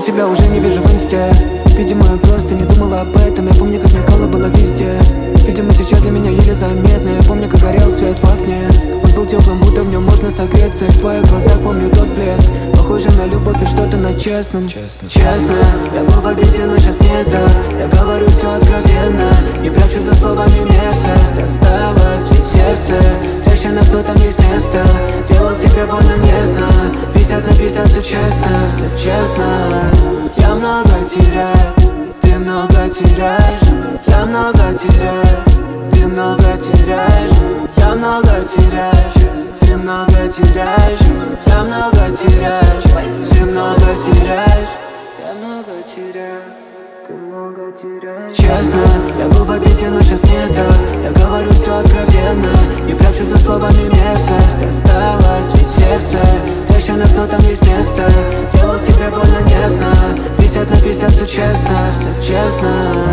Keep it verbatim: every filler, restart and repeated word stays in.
тебя уже не вижу в инсте. Видимо, я просто не думала об этом. Я помню, как мелькало было везде. Видимо, сейчас для меня еле заметно. Я помню, как горел свет в окне. Он был теплым, будто в нем можно согреться. И в твоих глазах помню тот блеск. Похоже на любовь и что-то на честном. Честно, честно, я был в обиде, но сейчас нет, да. Я говорю все откровенно, не прячу за словами мерзость. Осталось ведь в сердце трещинок, но там есть место. Делал тебе больно, не знаю. Пятьдесят на пятьдесят, все честно, все честно. Я много теряю, ты много теряешь. Я много теряю, ты много теряешь. Я много теряешь, ты много теряешь. Я много теряешь, ты много теряешь. Я много теряю, ты много теряешь. Честно, я был в обиде, но сейчас нет, да. Я говорю все откровенно, не прячу за словами мерзость. Осталось ведь в сердце трещинок, но там есть место. Делал тебе больно, не знаю. Пятьдесят на пятьдесят, все честно, все честно.